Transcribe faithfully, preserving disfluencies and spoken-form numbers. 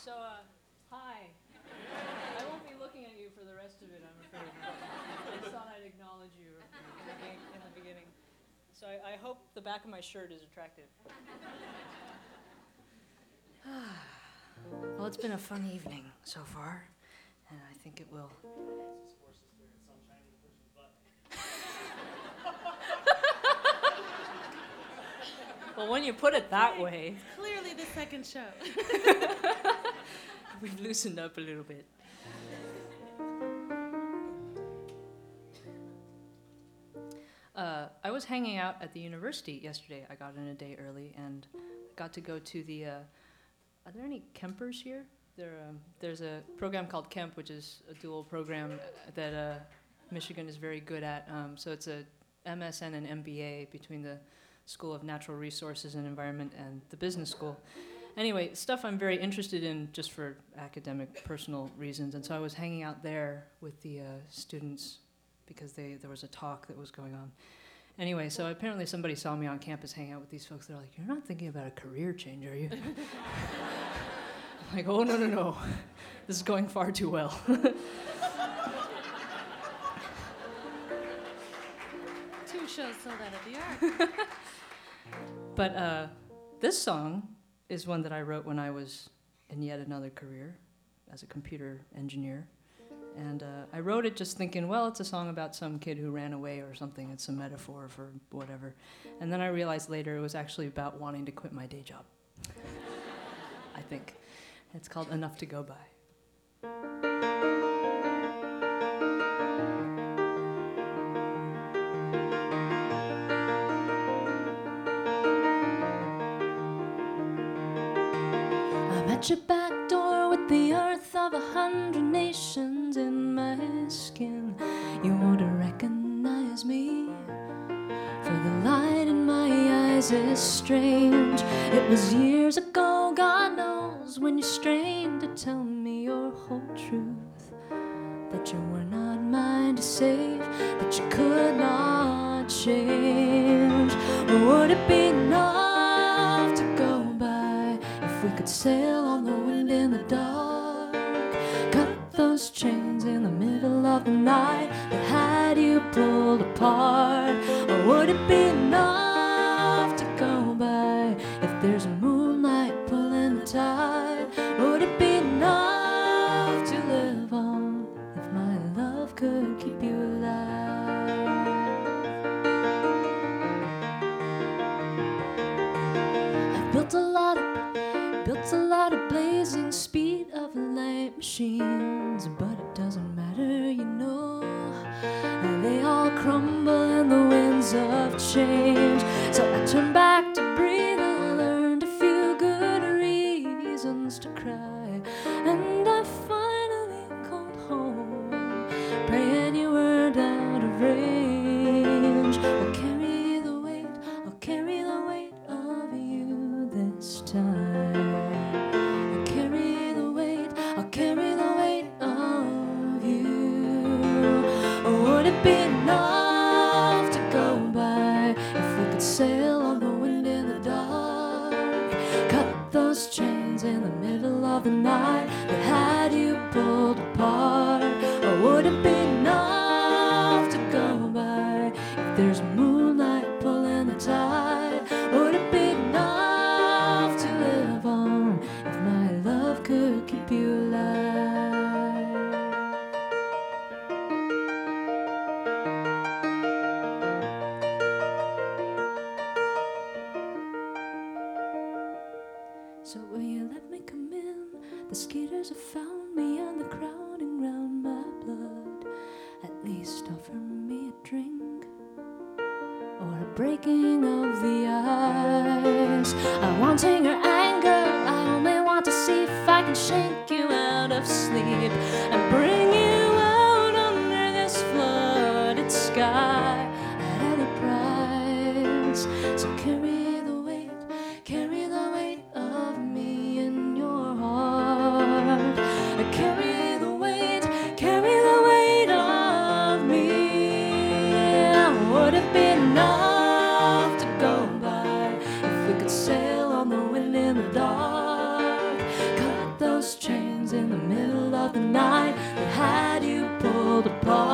So, uh, hi. I won't be looking at you for the rest of it, I'm afraid. I just thought I'd acknowledge you in the, be- in the beginning. So I, I hope the back of my shirt is attractive. Well, it's been a fun evening so far, and I think it will. Well, when you put it that way, Clearly the second show. we've loosened up a little bit. Uh, I was hanging out at the university yesterday. I got in a day early and got to go to the, uh, are there any Kempers here? There, um, there's a program called Kemp, which is a dual program that uh, Michigan is very good at. Um, so it's a M S and an M B A between the School of Natural Resources and Environment and the business school. Anyway, stuff I'm very interested in just for academic, personal reasons. And so I was hanging out there with the uh, students because they there was a talk that was going on. Anyway, so apparently somebody saw me on campus hanging out with these folks. They're like, "You're not thinking about a career change, are you?" I'm like, "Oh, no, no, no. This is going far too well." Two shows sold out at the Arc. But uh, this song is one that I wrote when I was in yet another career as a computer engineer. And uh, I wrote it just thinking, well, it's a song about some kid who ran away or something. It's a metaphor for whatever. And then I realized later it was actually about wanting to quit my day job. I think. It's called Enough to Go By. I'm at your back door with the earth of a hundred nations in my skin. You want to recognize me, for the light in my eyes is strange. It was years ago, God knows, when you strained to tell me your whole truth, that you were not mine to save, that you could not change. Or would it be enough to go by if we could sail on the wind in the dark, cut those chains in the middle of the night that had you pulled apart? Or would it be enough to go by if there's a moonlight pulling the tide? Would it be enough to live on if my love could keep you alive? I've built a lot of Built a lot of blazing speed of light machines, but it doesn't matter, you know. They all crumble in the winds of change. So I turn back to breathe and learned a few good reasons to cry. And I finally called home, praying you weren't out of range. I'll carry the weight, I'll carry the weight of you this time. Carry the weight of you. Or would it be enough to go by if we could sail on the wind in the dark, cut those chains in the middle of the night that had you pulled apart? Or would it be enough to go by if there's moonlight pulling the tide? Would it be enough to live on if my love could keep you alive? So will you let me come in? The skeeters have found me and they're crowding round my blood. At least offer me a drink or a breaking of the ice. I'm wanting your anger, I only want to see if I can shake you out of sleep and bring you out under this flooded sky at any price. So carry the weight, carry the weight of me in your heart. Carry the weight, carry the weight of me. Would it be enough to go by if we could sail on the wind in the dark, cut those chains in the middle of the night that had you pulled apart.